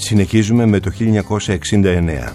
Συνεχίζουμε με το 1969.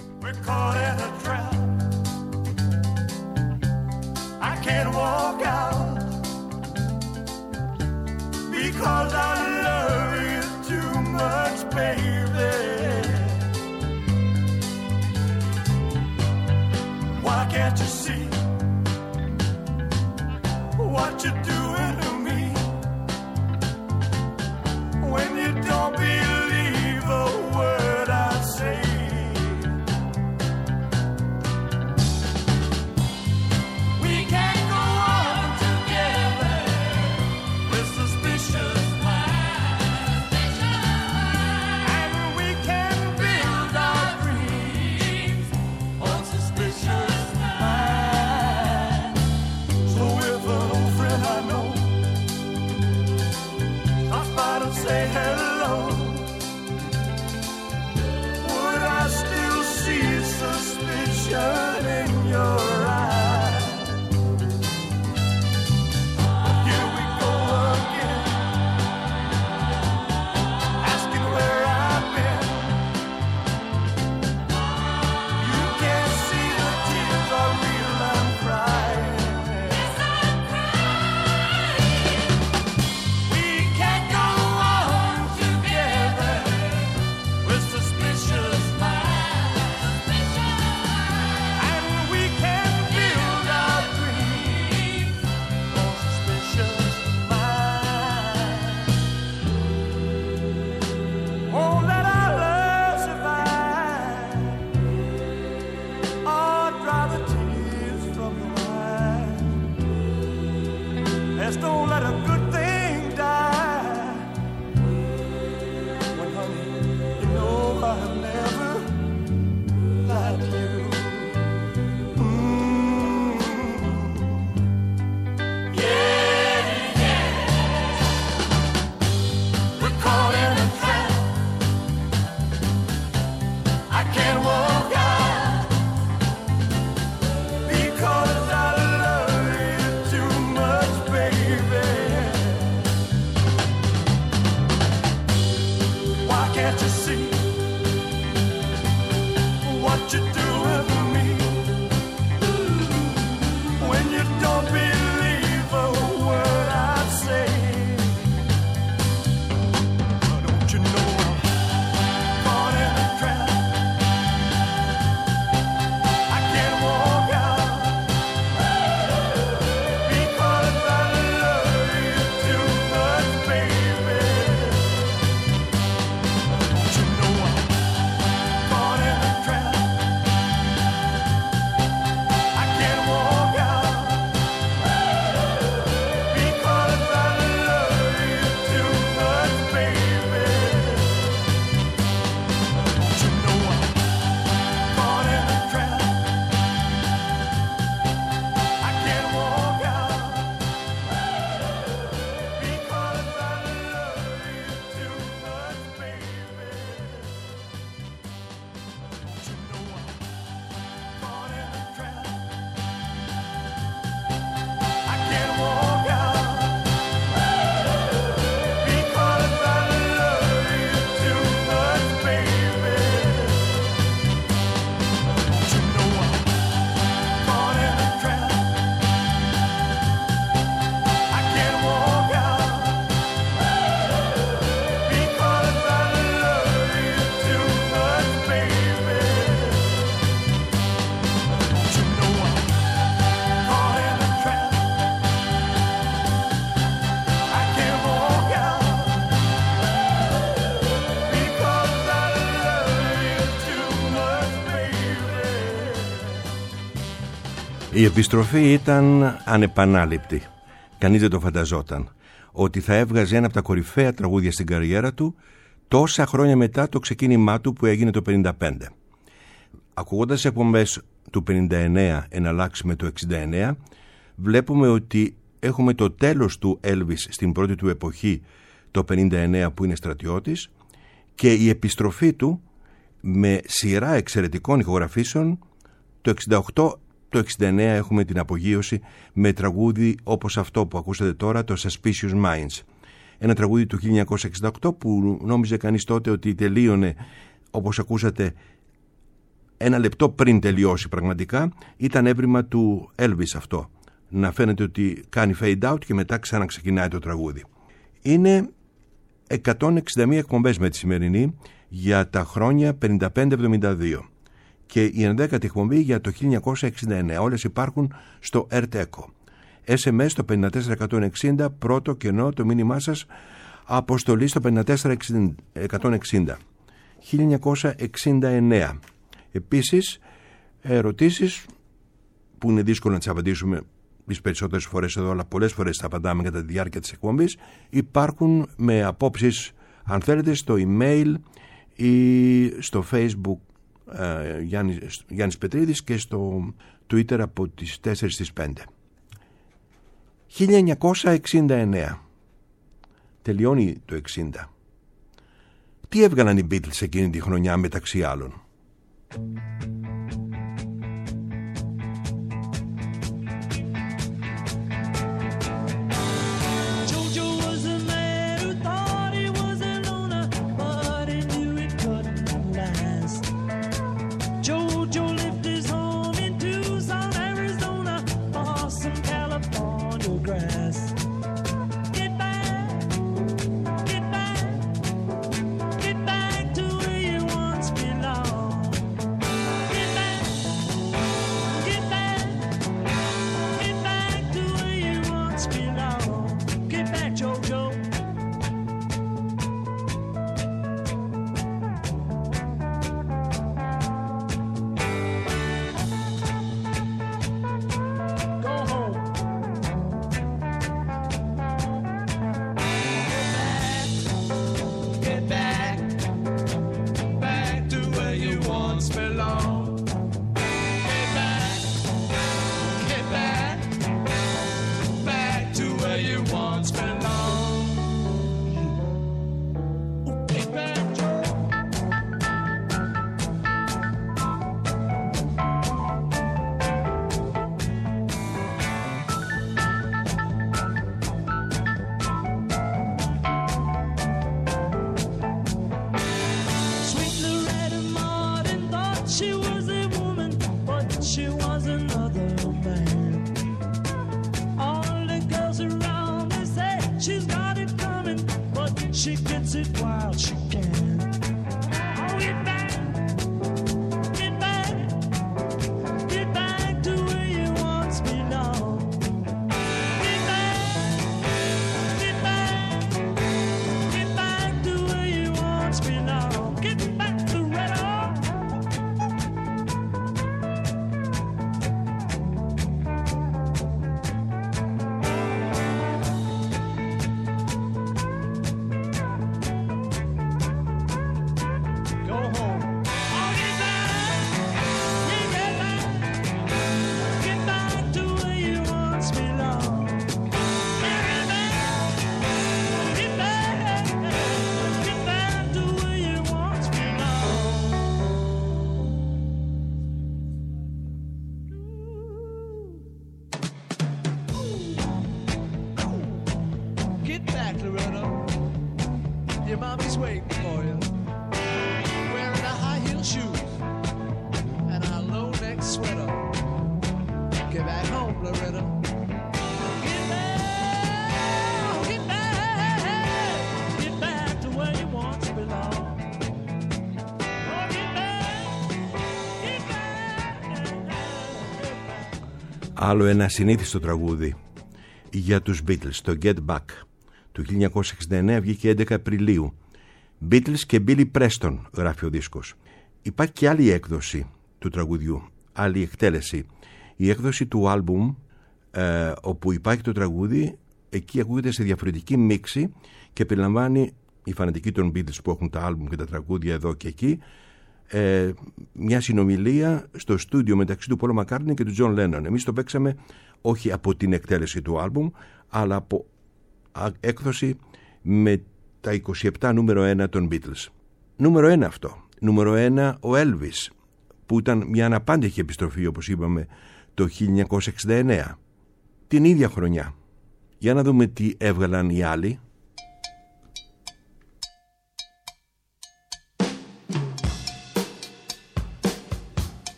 Η επιστροφή ήταν ανεπανάληπτη. Κανείς δεν το φανταζόταν ότι θα έβγαζε ένα από τα κορυφαία τραγούδια στην καριέρα του τόσα χρόνια μετά το ξεκίνημά του που έγινε το 1955. Ακούγοντας εκπομπές του 1959 εναλλάξει με το 1969, βλέπουμε ότι έχουμε το τέλος του Elvis στην πρώτη του εποχή, το 1959 που είναι στρατιώτης, και η επιστροφή του με σειρά εξαιρετικών ηχογραφήσεων. Το 1968, το 1969 έχουμε την απογείωση με τραγούδι όπως αυτό που ακούσατε τώρα, το Suspicious Minds. Ένα τραγούδι του 1968 που νόμιζε κανείς τότε ότι τελείωνε όπως ακούσατε ένα λεπτό πριν τελειώσει πραγματικά, ήταν έβριμα του Elvis αυτό. Να φαίνεται ότι κάνει fade out και μετά ξαναξεκινάει το τραγούδι. Είναι 161 εκπομπές με τη σημερινή για τα χρόνια 55-72 και η 11η εκπομπή για το 1969. Όλες υπάρχουν στο ERTECO. SMS στο 54160, πρώτο κενό το μήνυμά σας, αποστολή στο 54160. 1969. Επίσης, ερωτήσεις που είναι δύσκολο να τις απαντήσουμε τις περισσότερες φορές εδώ, αλλά πολλές φορές θα απαντάμε κατά τη διάρκεια της εκπομπής, υπάρχουν με απόψεις, αν θέλετε, στο email ή στο Facebook Γιάννης Πετρίδης και στο Twitter από τις 4 στις 5. 1969. Τελειώνει το 60. Τι έβγαλαν οι Beatles εκείνη τη χρονιά μεταξύ άλλων? Άλλο ένα συνήθιστο τραγούδι για τους Beatles, το Get Back του 1969, βγήκε 11 Απριλίου. Beatles και Billy Preston γράφει ο δίσκος. Υπάρχει και άλλη έκδοση του τραγουδιού, άλλη εκτέλεση. Η έκδοση του άλμπουμ, όπου υπάρχει το τραγούδι, εκεί ακούγεται σε διαφορετική μίξη και περιλαμβάνει, οι φανατικοί των Beatles που έχουν τα άλμπουμ και τα τραγούδια εδώ και εκεί, μια συνομιλία στο στούντιο μεταξύ του Paul McCartney και του John Lennon. Εμείς το παίξαμε όχι από την εκτέλεση του άλμπουμ, αλλά από έκδοση με τα 27 νούμερο 1 των Beatles. Νούμερο 1 αυτό. Νούμερο 1 ο Elvis, που ήταν μια αναπάντεχη επιστροφή, όπως είπαμε, το 1969. Την ίδια χρονιά. Για να δούμε τι έβγαλαν οι άλλοι.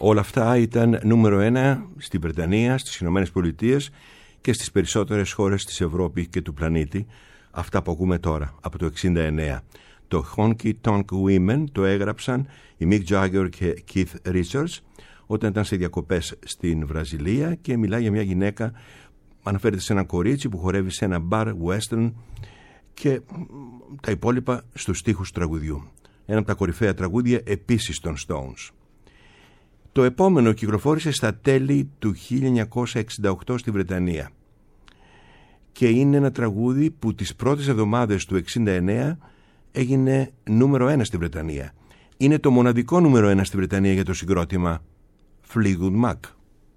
Όλα αυτά ήταν νούμερο 1 στη Βρετανία, στις Ηνωμένες Πολιτείες και στις περισσότερες χώρες της Ευρώπη και του πλανήτη. Αυτά που ακούμε τώρα, από το 1969. Το Honky Tonk Women το έγραψαν οι Mick Jagger και Keith Richards όταν ήταν σε διακοπές στην Βραζιλία, και μιλάει για μια γυναίκα, αναφέρεται σε ένα κορίτσι που χορεύει σε ένα bar western και τα υπόλοιπα στους στίχους τραγουδιού. Ένα από τα κορυφαία τραγούδια επίσης των Stones. Το επόμενο κυκλοφόρησε στα τέλη του 1968 στη Βρετανία και είναι ένα τραγούδι που τις πρώτες εβδομάδες του 1969 έγινε νούμερο 1 στη Βρετανία. Είναι το μοναδικό νούμερο 1 στη Βρετανία για το συγκρότημα Fleetwood Mac.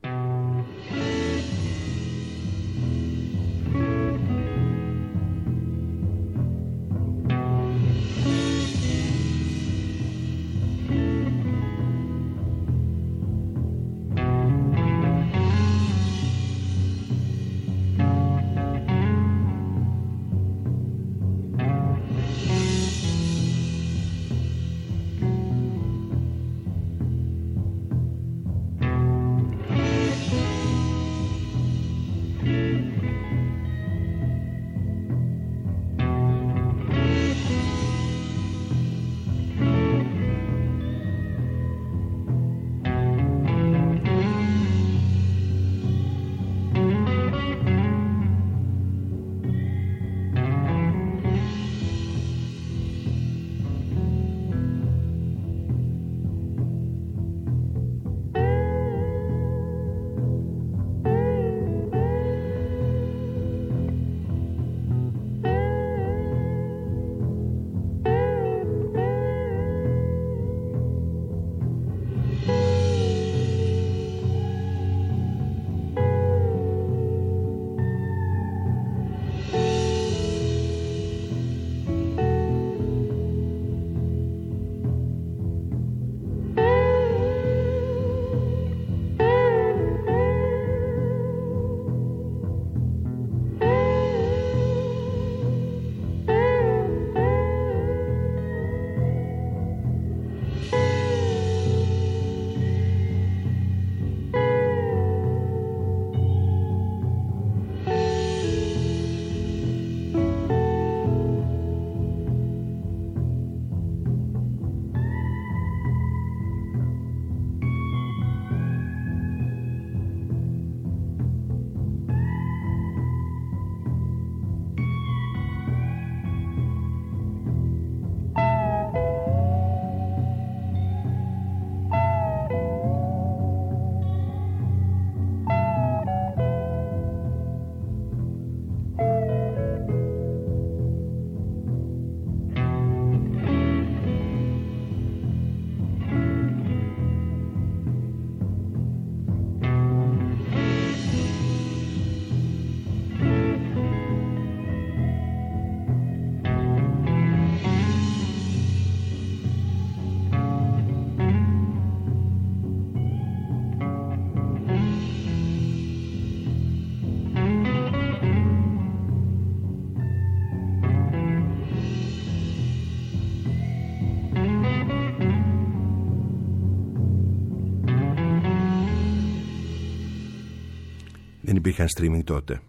Δεν υπήρχαν streaming τότε.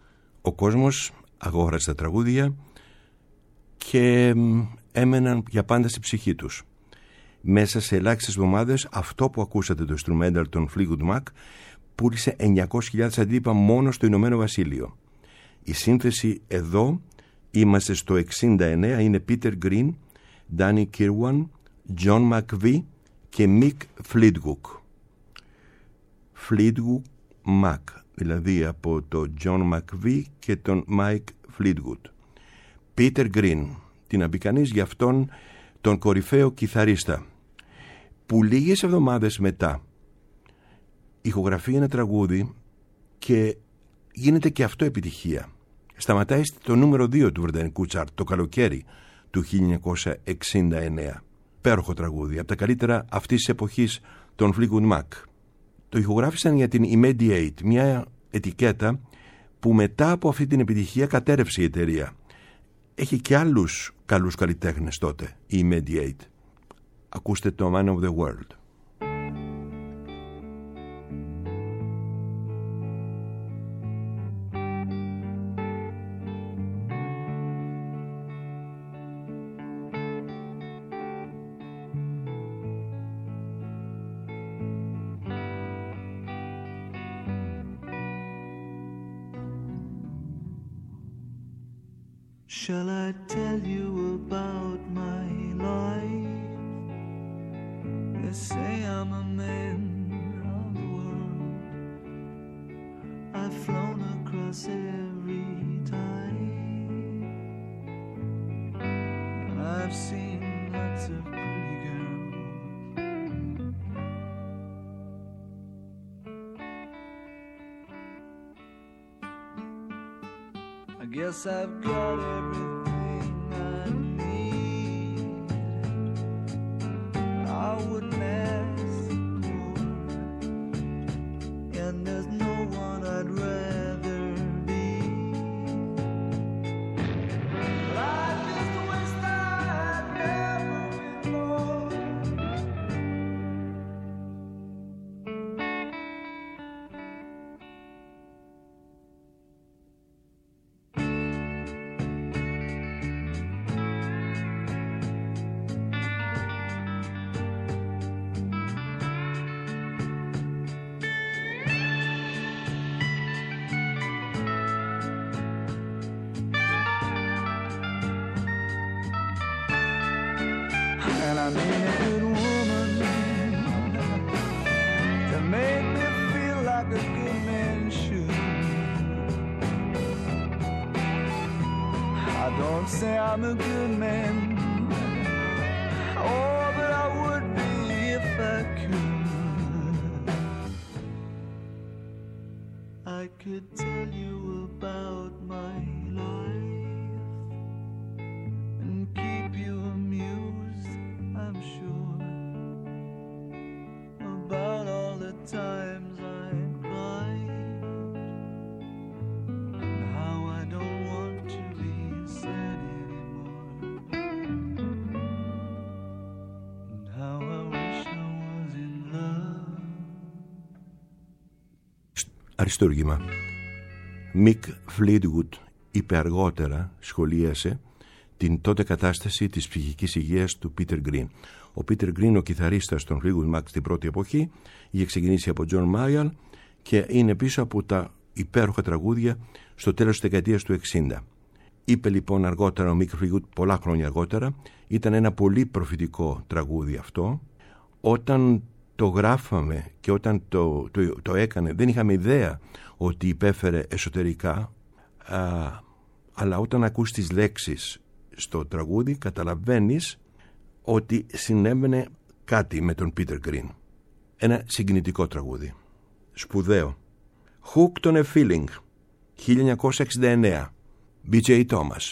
Ο κόσμος αγόρασε τα τραγούδια και έμεναν για πάντα στη ψυχή τους. Μέσα σε ελάχιστες εβδομάδες αυτό που ακούσατε, το instrumental των Fleetwood Mac, πούλησε 900.000 αντίτυπα μόνο στο Ηνωμένο Βασίλειο. Η σύνθεση εδώ, είμαστε στο 69, είναι Peter Green, Danny Kirwan, John McVie και Mick Fleetwood. Fleetwood Mac, δηλαδή από τον John McVie και τον Mike Fleetwood. Peter Green, τι να πει κανείς για αυτόν τον κορυφαίο κιθαρίστα, που λίγες εβδομάδες μετά ηχογραφεί ένα τραγούδι και γίνεται και αυτό επιτυχία. Σταματάει στο νούμερο 2 του βρετανικού τσάρτ το καλοκαίρι του 1969. Πέροχο τραγούδι, από τα καλύτερα αυτής της εποχής των Fleetwood Mac. Το ηχογράφησαν για την Immediate, μια ετικέτα που μετά από αυτή την επιτυχία κατέρευσε η εταιρεία. Έχει και άλλους καλούς καλλιτέχνες τότε η Immediate. Ακούστε το Man of the World. Shall I tell you about my life? They say I'm a man of the world. I've flown across every tide. I've seen lots of pretty girls. I guess I've got everything I need. I wouldn't ask for, and there's no one I'd rather be. But I just wish I'd never been born. And I need a good woman to make me feel like a good man should. I don't say I'm a good man, oh, but I would be if I could. I could tell you about my life and keep you amused, I'm sure, about all the times I cried, and how I don't want to be sad anymore, and how I wish I was in love. Αριστούργημα. Μικ Φλίτγουτ είπε αργότερα, σχολίασε την τότε κατάσταση της ψυχικής υγείας του Πίτερ Γκριν. Ο Πίτερ Γκριν, ο κιθαρίστας των Fleetwood Mac στην πρώτη εποχή, είχε ξεκινήσει από John Mayall και είναι πίσω από τα υπέροχα τραγούδια στο τέλος της δεκαετίας του 60. Είπε λοιπόν αργότερα ο Μικ Φλίτγουτ, πολλά χρόνια αργότερα, ήταν ένα πολύ προφητικό τραγούδι αυτό. Όταν το γράφαμε και όταν το έκανε, δεν είχαμε ιδέα ότι υπέφερε εσωτερικά, αλλά όταν ακούς τις λέξεις στο τραγούδι καταλαβαίνεις ότι συνέβαινε κάτι με τον Πίτερ Γκριν. Ένα συγκινητικό τραγούδι, σπουδαίο. Hooked on a Feeling, 1969, B.J. Thomas.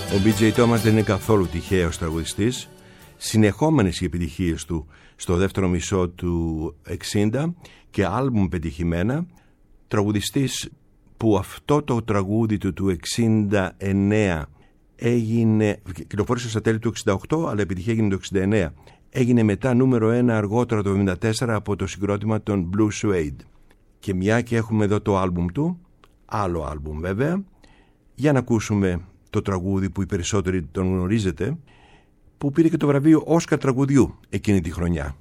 Ο B.J. Thomas δεν είναι καθόλου τυχαίος τραγουδιστής. Συνεχόμενες οι επιτυχίες του στο δεύτερο μισό του 60 και άλμπουμ πετυχημένα. Τραγουδιστής που αυτό το τραγούδι του 69 κυκλοφόρησε στα τέλη του 68, αλλά επιτυχία έγινε το 69. Έγινε μετά νούμερο 1 αργότερα το 74 από το συγκρότημα των Blue Suede. Και μια και έχουμε εδώ το άλμπουμ του, άλλο άλμπουμ βέβαια, για να ακούσουμε το τραγούδι που οι περισσότεροι τον γνωρίζετε, που πήρε και το βραβείο Όσκαρ τραγουδιού εκείνη τη χρονιά.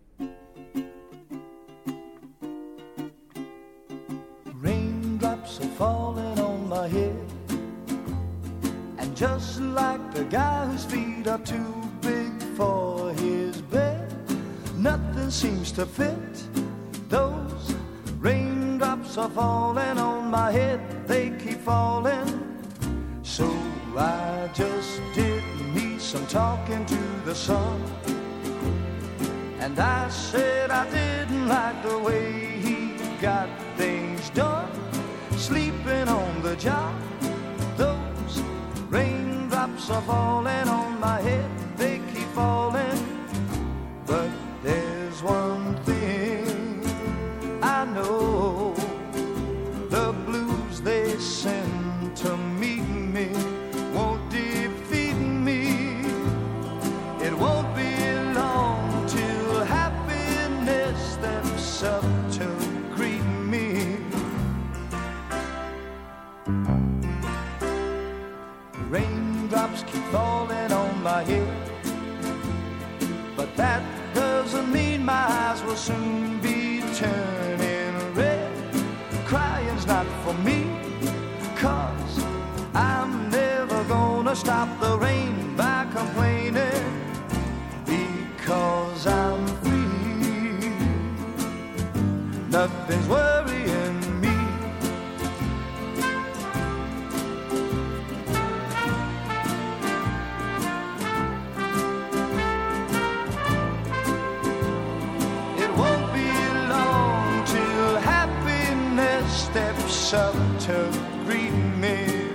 Raindrops are falling on my head, and just like the guy whose feet are too big for his bed, nothing seems to fit. Those raindrops are falling on my head, they keep falling. So I just did me some talking to the sun, and I said I didn't like the way he got things done, sleeping on the job. Those raindrops are falling on my head, they keep falling. But there's one thing I know, the blues they send to meet me won't defeat me. It won't be long till happiness steps up to greet me. Raindrops keep falling on my head, but that doesn't mean my eyes will soon be turning red. Crying's not for me, 'cause I'm never gonna stop the rain by complaining, because I'm free. Nothing's worrying me. It won't be long till happiness steps up to greet me.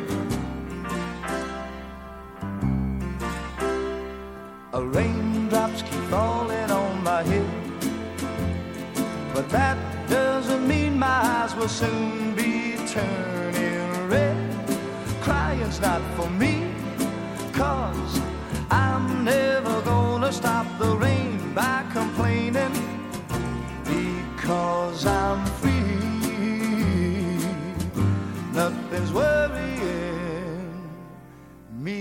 Raindrops keep falling on my head, but that doesn't mean my eyes will soon be turning red. Crying's not for me, 'cause I'm never gonna stop the rain by complaining, because I'm free. Nothing's worrying me.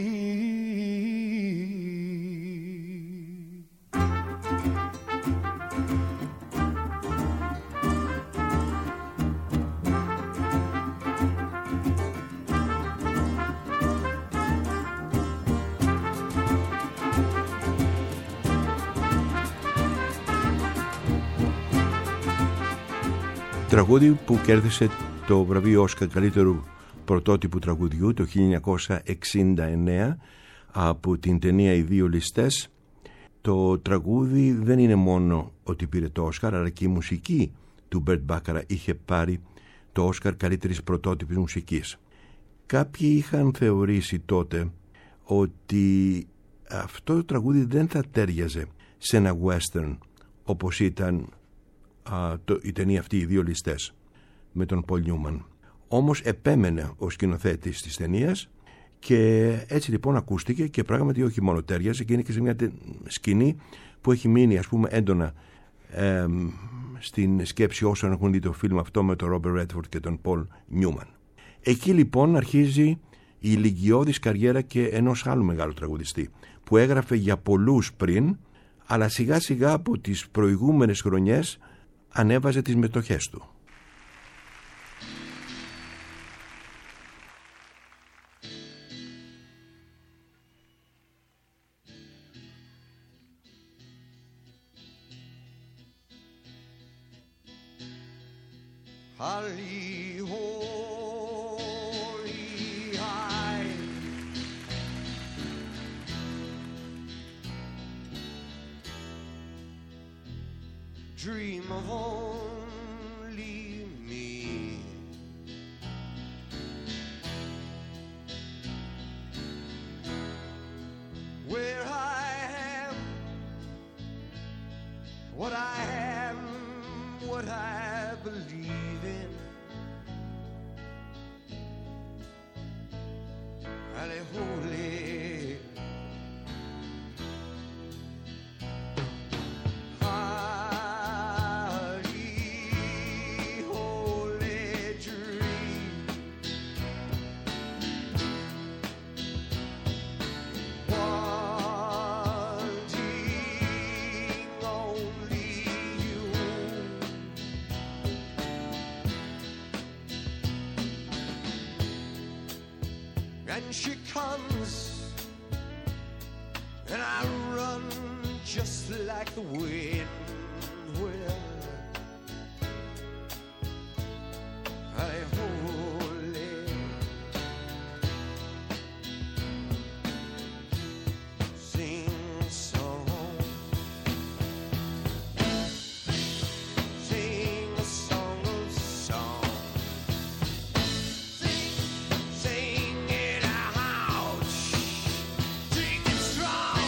Τραγούδι που κέρδισε το βραβείο Όσκαρ καλύτερου πρωτότυπου τραγουδιού το 1969 από την ταινία «Οι δύο ληστές». Το τραγούδι δεν είναι μόνο ότι πήρε το Όσκαρ, αλλά και η μουσική του Μπέρτ Μπάκαρα είχε πάρει το Όσκαρ καλύτερης πρωτότυπης μουσικής. Κάποιοι είχαν θεωρήσει τότε ότι αυτό το τραγούδι δεν θα τέριαζε σε ένα western όπως ήταν η ταινία αυτή «Οι δύο ληστές» με τον Πολ Νιούμαν. Όμως επέμενε ο σκηνοθέτης της ταινίας και έτσι λοιπόν ακούστηκε και πράγματι όχι μόνο τέριαζε, και είναι και σε μια σκηνή που έχει μείνει ας πούμε έντονα στην σκέψη όσων έχουν δει το φιλμ αυτό με τον Ρόμπερτ Ρέντφορντ και τον Πολ Νιούμαν. Εκεί λοιπόν αρχίζει η ηλικιώδης καριέρα και ενός άλλου μεγάλου τραγουδιστή που έγραφε για πολλούς πριν, αλλά σιγά σιγά από τις προηγούμενες χρονιές ανέβαζε τις μετοχές του. Dream of only me. I am, what I believe in. Holy, holy. And she comes, and I run just like the wind will. Holy, sing a song, sing a song of song. Sing it out, sing it strong.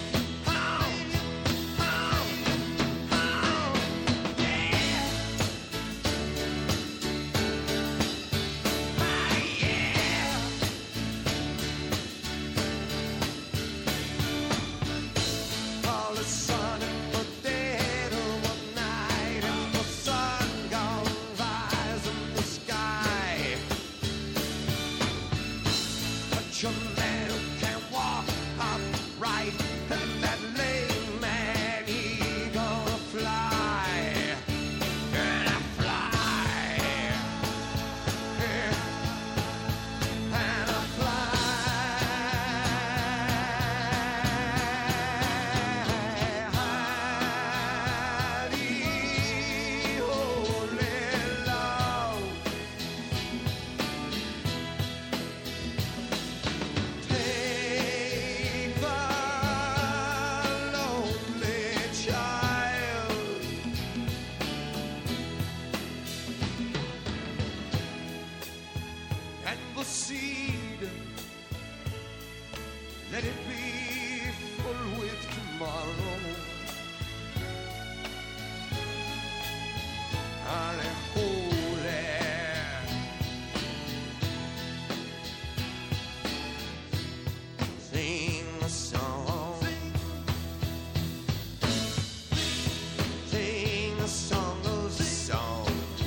Seed, let it be full with tomorrow. Holy, holy, sing a song, sing a song of song.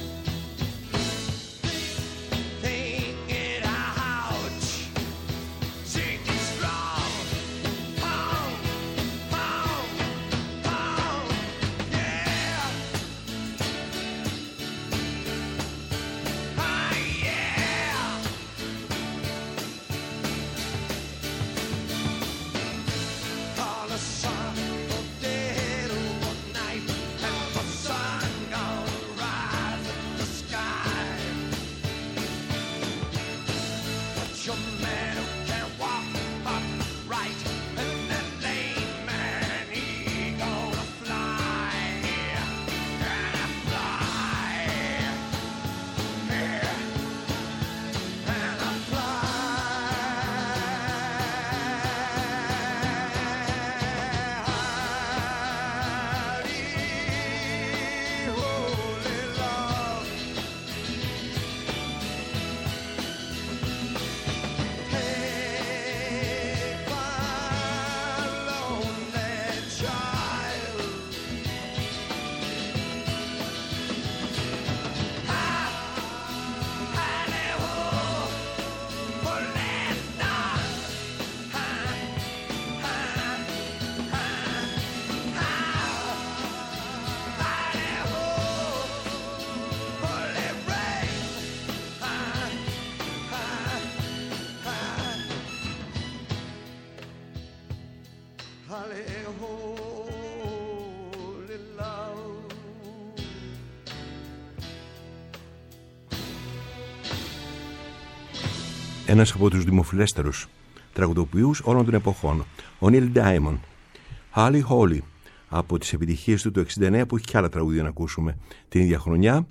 Ένας από τους δημοφιλέστερους τραγουδοποιούς όλων των εποχών, ο Neil Diamond. Holy Holy, από τις επιτυχίες του το 1969, που έχει και άλλα τραγούδια να ακούσουμε την ίδια χρονιά.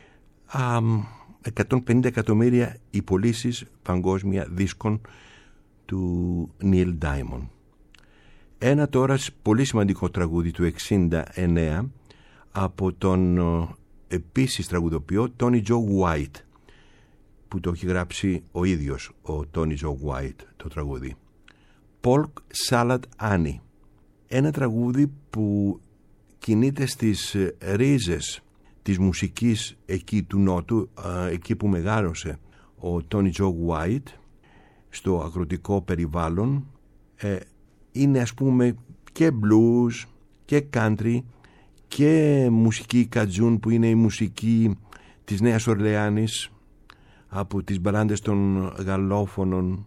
150 εκατομμύρια οι πωλήσεις παγκόσμια δίσκων του Neil Diamond. Ένα τώρα πολύ σημαντικό τραγούδι του 1969 από τον επίσης τραγουδοποιό Tony Joe White, που το έχει γράψει ο ίδιος ο Tony Joe White το τραγούδι. Polk Salad Annie, ένα τραγούδι που κινείται στις ρίζες της μουσικής εκεί του Νότου, εκεί που μεγάλωσε ο Tony Joe White, στο αγροτικό περιβάλλον. Είναι ας πούμε και blues και country και μουσική κατζούν, που είναι η μουσική της Νέας Ορλεάνης, από τις μπαλάντες των γαλλόφωνων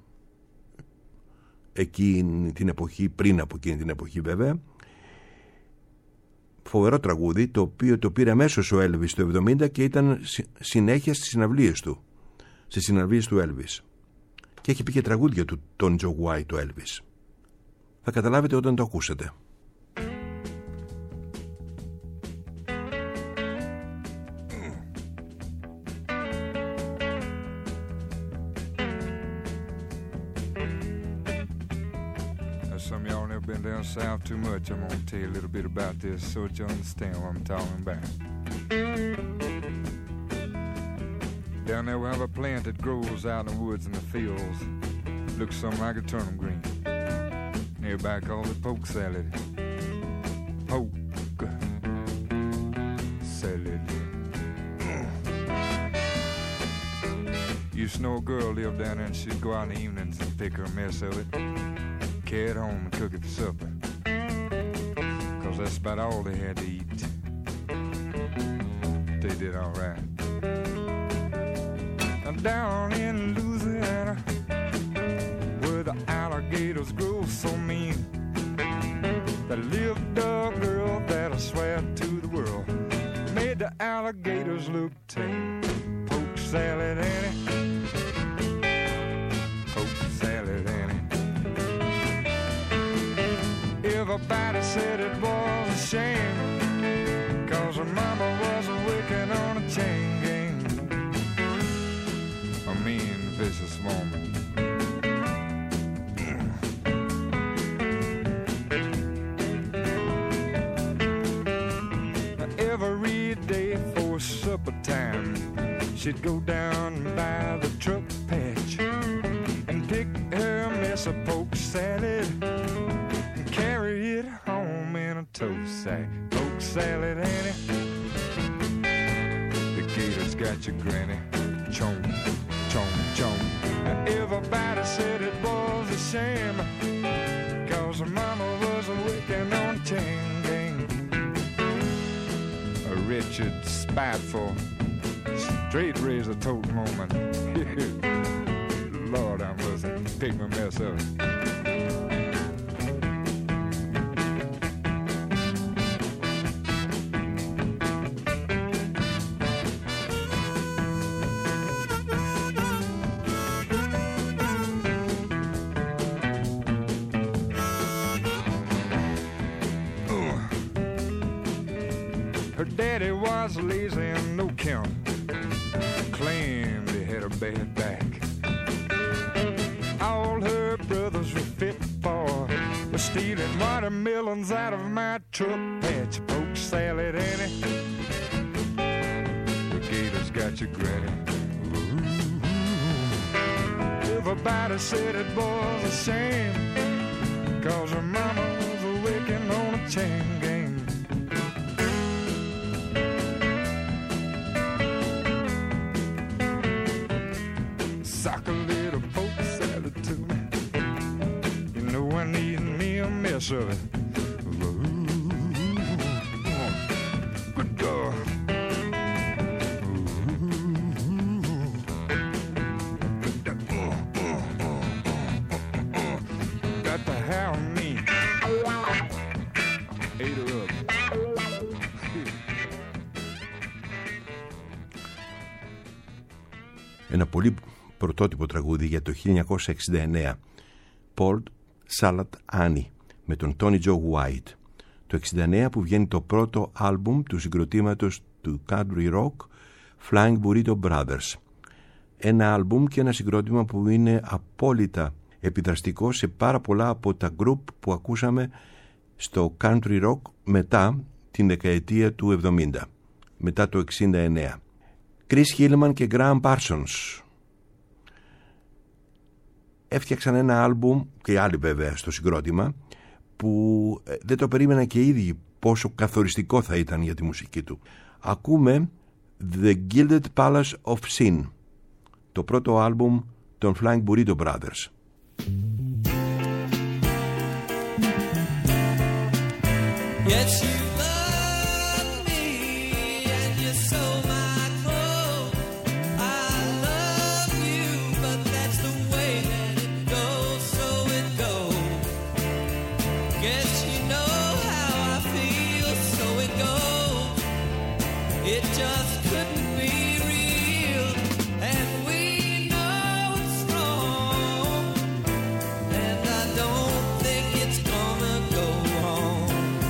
εκείνη την εποχή, πριν από εκείνη την εποχή βέβαια. Φοβερό τραγούδι, το οποίο το πήρε αμέσως ο Elvis το 70 και ήταν συνέχεια στις συναυλίες του, στις συναυλίες του Elvis, και έχει πει και τραγούδια του Tony Joe White το Elvis. Θα καταλάβετε όταν το ακούσετε. Some of y'all never been down south too much. I'm gonna tell you a little bit about this so that you understand what I'm talking about. Down there we have a plant that grows out in the woods and the fields. Looks something like a turnip green. Everybody calls it poke salad. Poke salad. Used to know a girl lived down there and she'd go out in the evenings and pick her a mess of it, carry it home and cook it for supper, 'cause that's about all they had to eat. They did all right. Now down in Louisiana, where the alligators grow so mean, there lived a girl that I swear to the world made the alligators look tame. Poke salad Annie, poke salad Annie. Everybody said it was a shame, 'cause her mama was working on a chain gang. A mean, vicious woman. Every day for supper time, she'd go down by the truck patch and pick her mess of poke salad and carry it home in a tow sack. Poke salad Annie, the gators got your granny. Chomp, chomp, chomp. Everybody said it was a shame, 'cause her mama was working on a chain gang. A wretched, spiteful, straight razor toting woman. Lord, I must pick my mess up. Her daddy was lazy and no count, claimed he had a bad back. All her brothers were fit for was stealing watermelons out of my truck patch. Poke salad Annie, the gators got your granny. Ooh. Everybody said it was a shame, 'cause her mama was working on a chain gang. Sock a little poke salad to me, you know I need me a mess of it. Good God. Got to have me. Ate her up. Ένα πολύ πρωτότυπο τραγούδι για το 1969, Polk Salad Annie, με τον Tony Joe White. Το 1969 που βγαίνει το πρώτο άλμπουμ του συγκροτήματος του country rock Flying Burrito Brothers. Ένα άλμπουμ και ένα συγκρότημα που είναι απόλυτα επιδραστικό σε πάρα πολλά από τα group που ακούσαμε στο country rock μετά, την δεκαετία του 70, μετά το 69. Chris Hillman και Graham Parsons έφτιαξαν ένα άλμπουμ, και άλλοι βέβαια στο συγκρότημα, που δεν το περίμεναν και οι ίδιοι πόσο καθοριστικό θα ήταν για τη μουσική του. Ακούμε The Gilded Palace of Sin, το πρώτο άλμπουμ των Flying Burrito Brothers. Yes, you love me and you sold my clothes. I love you, but that's the way that it goes, so it goes. Guess you know how I feel, so it goes. It just couldn't be real, and we know it's wrong, and I don't think it's gonna go wrong.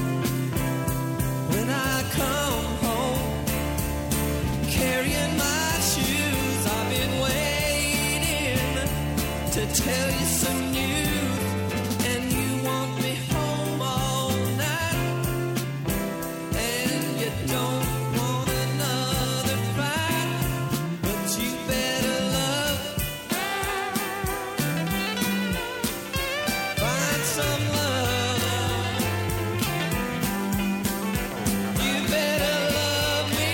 When I come home, carrying my shoes, I've been waiting to tell you some news, and you want me home all night, and you don't want another fight, but you better love, find some love. You better love me,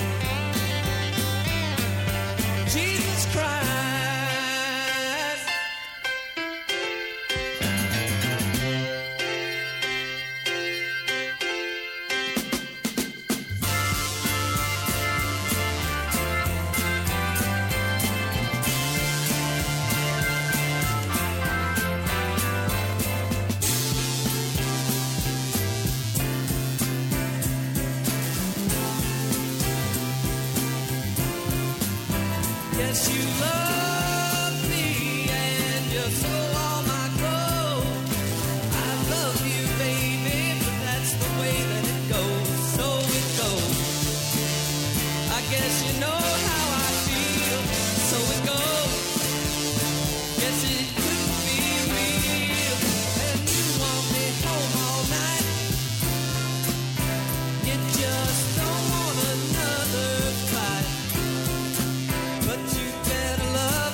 Jesus Christ. Yes, you love me and you stole all my clothes. I love you, baby, but that's the way that it goes, so it goes. I guess you know how I feel, so it goes. Yes, it could be real, and you want me home all night. You just don't want another fight, but you better love,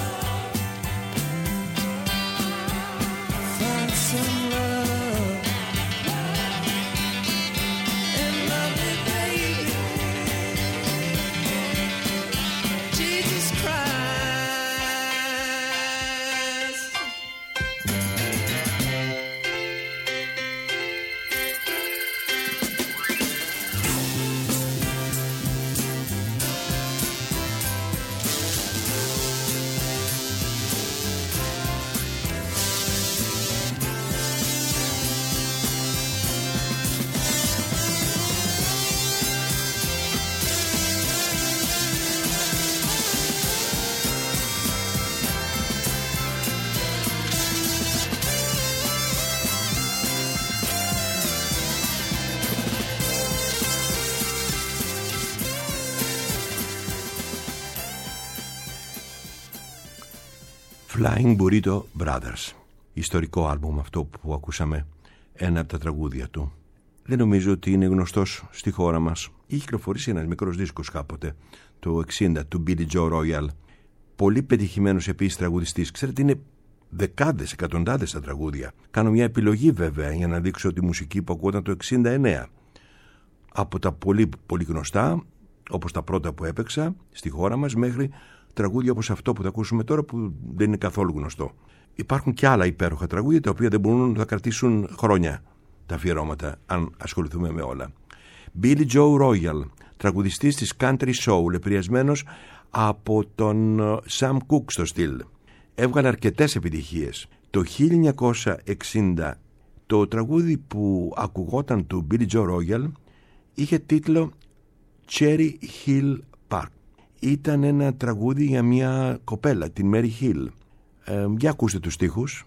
find some love, and love me, baby, Jesus Christ. Flying Burrito Brothers, ιστορικό άλμπουμ αυτό που ακούσαμε, ένα από τα τραγούδια του. Δεν νομίζω ότι είναι γνωστός στη χώρα μας. Είχε κυκλοφορήσει ένας μικρός δίσκος κάποτε, το 60, του Billy Joe Royal. Πολύ πετυχημένος επίσης τραγουδιστής. Ξέρετε, είναι δεκάδες, εκατοντάδες τα τραγούδια. Κάνω μια επιλογή βέβαια για να δείξω τη μουσική που ακούγονταν το 69. Από τα πολύ, πολύ γνωστά, όπως τα πρώτα που έπαιξα στη χώρα μας, μέχρι τραγούδια όπως αυτό που θα ακούσουμε τώρα, που δεν είναι καθόλου γνωστό. Υπάρχουν και άλλα υπέροχα τραγούδια τα οποία δεν μπορούν να κρατήσουν χρόνια τα αφιερώματα, αν ασχοληθούμε με όλα. Billy Joe Royal, τραγουδιστής της country soul, επηρεασμένος από τον Sam Cooke στο στυλ. Έβγαλε αρκετές επιτυχίες. Το 1960 το τραγούδι που ακουγόταν του Billy Joe Royal είχε τίτλο Cherry Hill Park. Ήταν ένα τραγούδι για μια κοπέλα, την Mary Hill. Για ακούστε τους στίχους.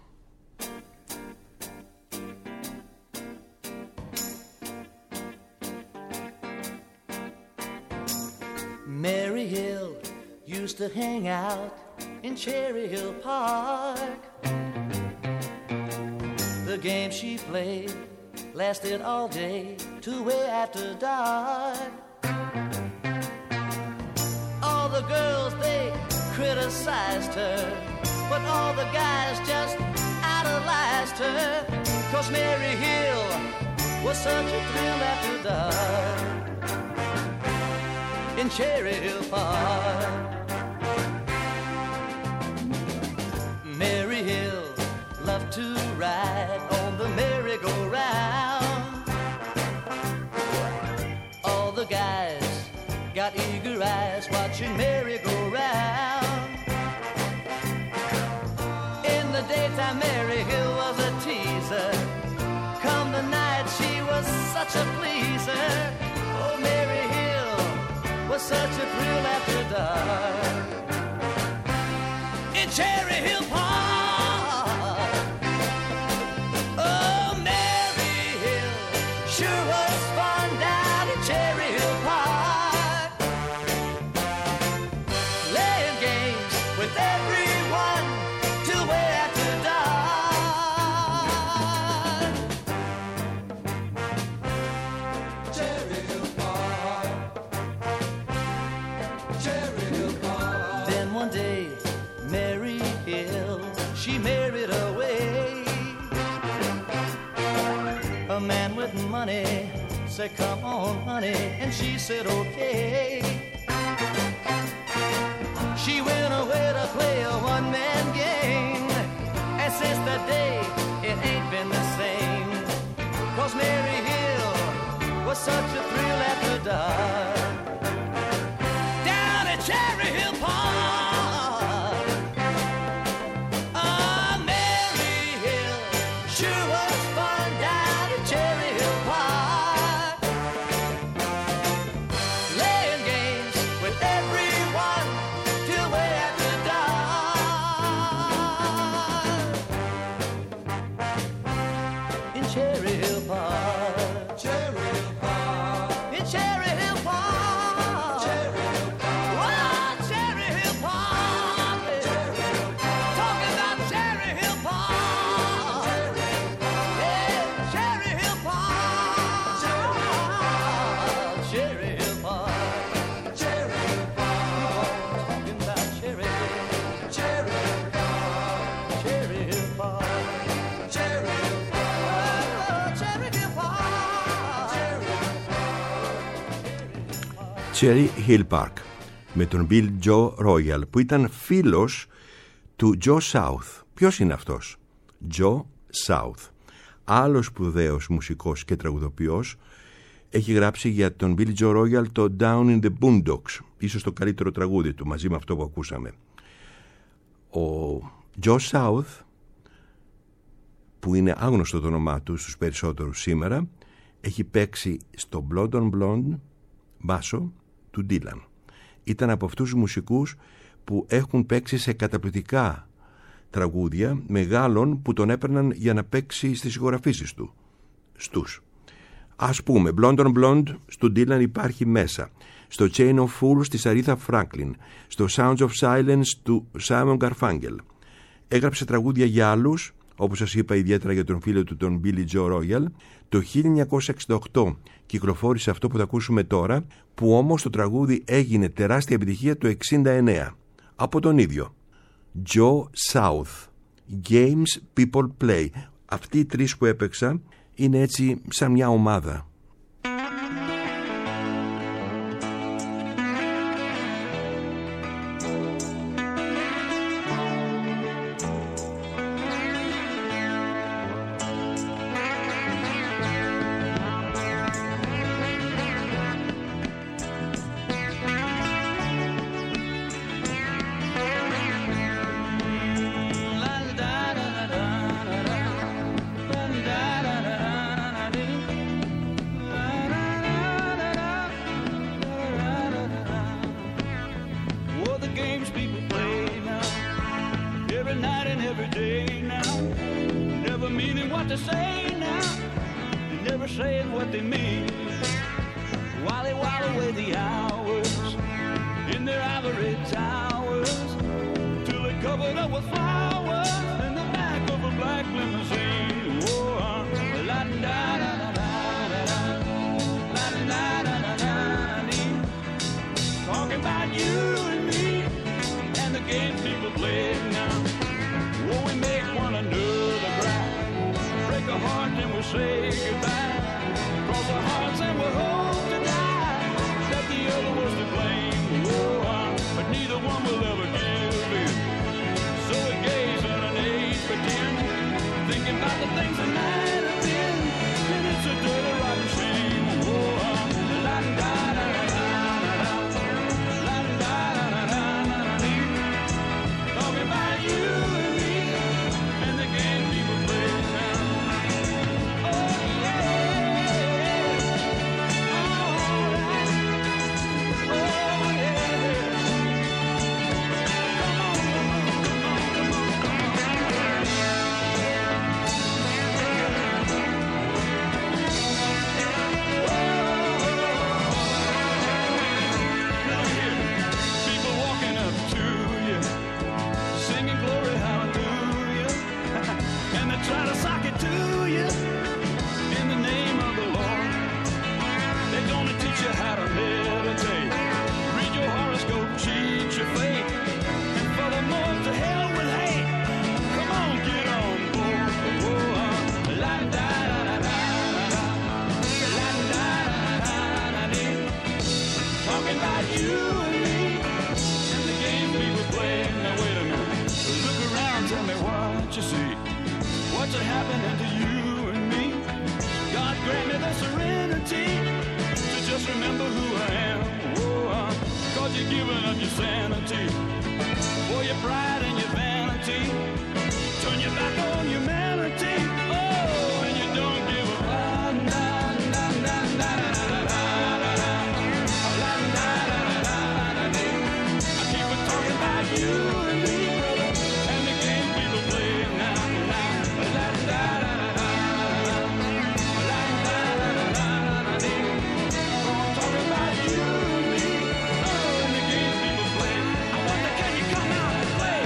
Mary Hill used to hang out in Cherry Hill Park. The game she played lasted all day till way after dark. All the girls, they criticized her, but all the guys just idolized her, 'cause Mary Hill was such a thrill after dark in Cherry Hill Park. Mary Hill loved to ride on the merry-go-round. All the guys got eager eyes watching Mary go round. In the daytime, Mary Hill was a teaser. Come the night, she was such a pleaser. Oh, Mary Hill was such a thrill after dark in Cherry Hill Park. Oh, Mary Hill sure was fun down in Cherry Hill Park, playing games with everyone till way after dark. Cherry Hill Park, Cherry Hill Park. Then one day, Mary Hill, she married away. A man with money said, come on, honey, and she said, okay. She went away to play a one-man game, and since that day, it ain't been the same, 'cause Mary Hill was such a thrill after dark down at Cherry Hill Park. Ah, Mary Hill sure was fun down at Cherry Hill Park, playing games with everyone till way after dark in Cherry Hill Park. Cherry Hill Park. In Cherry Hill Park. Cherry Hill Park. Oh, Cherry Hill Park. Cherry Hill Park. Talking about Cherry Hill Park. Cherry Hill Park. Yeah, Cherry Hill Park. Cherry Hill Park. Talking about Cherry Hill Park. Cherry Hill Park. Cherry Hill Park. Cherry Hill Park. Cherry Hill Park. Cherry Hill Park με τον Bill Joe Royal, που ήταν φίλος του Joe South. Ποιος είναι αυτός? Joe South, άλλος σπουδαίος μουσικός και τραγουδοποιός. Έχει γράψει για τον Bill Joe Royal το Down in the Boondocks, ίσως το καλύτερο τραγούδι του μαζί με αυτό που ακούσαμε. Ο Joe South, που είναι άγνωστο το όνομά του στους περισσότερους σήμερα, έχει παίξει στο Blonde on Blonde μπάσο του Dylan. Ήταν από αυτούς τους μουσικούς που έχουν παίξει σε καταπληκτικά τραγούδια μεγάλων που τον έπαιρναν για να παίξει στις ηχογραφήσεις του. Ας πούμε, Blonde on Blonde του Dylan υπάρχει μέσα. Στο Chain of Fools της Aretha Franklin. Στο Sounds of Silence του Simon Garfunkel. Έγραψε τραγούδια για άλλους, όπως σας είπα, ιδιαίτερα για τον φίλο του τον Billy Joe Royal. Το 1968 κυκλοφόρησε αυτό που θα ακούσουμε τώρα, που όμως το τραγούδι έγινε τεράστια επιτυχία το 1969 από τον ίδιο Joe South. Games People Play. Αυτοί οι τρεις που έπαιξα είναι έτσι σαν μια ομάδα. you and me and the game people play. Now wait a minute, look around, tell me what you see. What's happening to you and me? God grant me the serenity to just remember who I am. Oh, cause you're giving up your sanity for your pride and your vanity. Turn your back on humanity. Oh, and you don't give a I keep on talking about you and me, brother, and the game people play now. Talking about you and me, oh, and the game people play. I wonder, can you come out and play?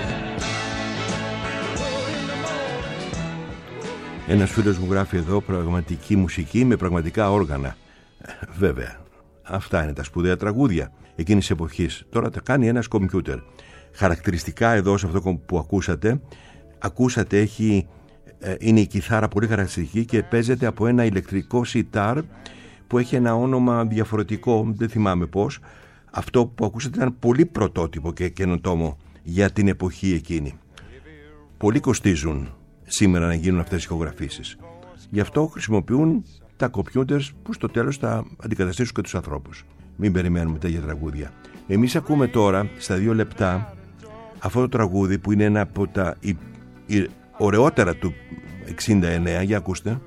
Oh, in the morning. Ένας φίλος μου γράφει εδώ πραγματική μουσική με πραγματικά όργανα. Βέβαια, αυτά είναι τα σπουδαία τραγούδια εκείνης της εποχής. Τώρα τα κάνει ένας κομπιούτερ. Χαρακτηριστικά εδώ σε αυτό που ακούσατε είναι η κιθάρα πολύ χαρακτηριστική και παίζεται από ένα ηλεκτρικό σιτάρ που έχει ένα όνομα διαφορετικό, δεν θυμάμαι πώς. Αυτό που ακούσατε ήταν πολύ πρωτότυπο και καινοτόμο για την εποχή εκείνη. Πολλοί κοστίζουν σήμερα να γίνουν αυτές οι ηχογραφήσεις. Γι' αυτό χρησιμοποιούν τα κομπιούτερς που στο τέλος θα αντικαταστήσουν και τους ανθρώπους. Μην περιμένουμε τέτοια τραγούδια. Εμείς ακούμε τώρα στα 2 λεπτά αυτό το τραγούδι που είναι ένα από τα ωραιότερα του 69. Για ακούστε.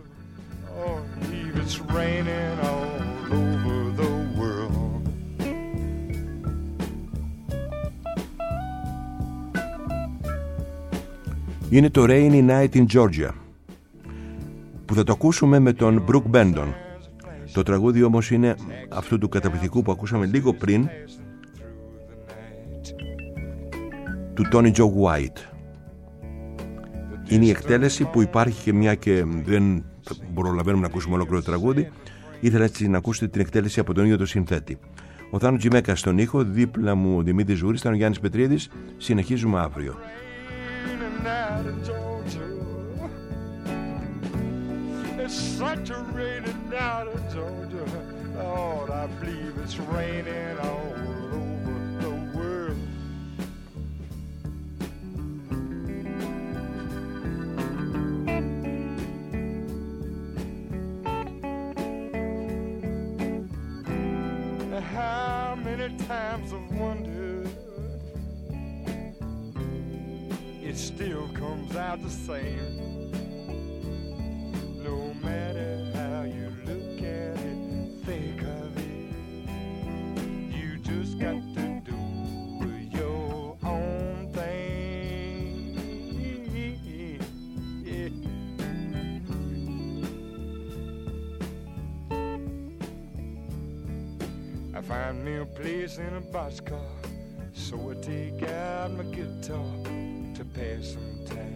Είναι το Rainy Night in Georgia που θα το ακούσουμε με τον Brooke Benton. Το τραγούδι όμως είναι αυτού του καταπληκτικού που ακούσαμε λίγο πριν, του Tony Joe White. Είναι η εκτέλεση που υπάρχει και μια και δεν προλαβαίνουμε να ακούσουμε ολόκληρο το τραγούδι. Ήθελα έτσι να ακούσετε την εκτέλεση από τον ίδιο το συνθέτη. Ο Θάνος Τζιμέκας στον ήχο, δίπλα μου ο Δημήτρης Ζούρης, ήταν ο Γιάννης Πετρίδης. Συνεχίζουμε αύριο. It's such a rainy night in Georgia. Lord, I believe it's raining all over the world. How many times I've wondered, it still comes out the same. No matter how you look at it, think of it, you just got to do your own thing. Yeah. I find me a place in a boxcar, so I take out my guitar to pass some time.